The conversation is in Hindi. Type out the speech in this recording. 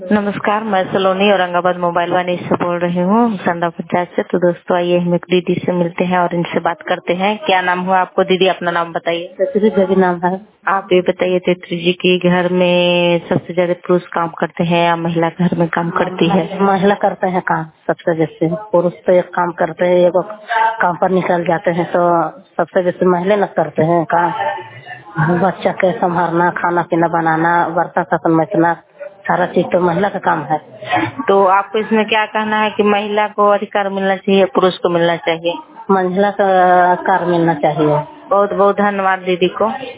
नमस्कार, मैं सलोनी औरंगाबाद मोबाइल वानी से बोल रही हूँ संडा पंचायत से। तो दोस्तों आइए हम एक दीदी से मिलते हैं और इनसे बात करते हैं। क्या नाम हुआ आपको दीदी? अपना नाम बताइए। तेतरी देवी नाम है। आप ये बताइए तेतरी जी की घर में सबसे ज्यादा पुरुष काम करते हैं या महिला घर में काम करती है? महिला करते हैं काम सबसे जैसे। पुरुष तो एक काम करते हैं, एक काम पर निकल जाते हैं, तो सबसे जैसे महिला न करते हैं काम। बच्चा के संभालना, खाना पीना बनाना, बर्तन बर्तन मैजना, सारा चीज तो महिला का काम है। तो आपको इसमें क्या कहना है कि महिला को अधिकार मिलना चाहिए, पुरुष को मिलना चाहिए? महिला का अधिकार मिलना चाहिए। बहुत बहुत धन्यवाद दीदी को।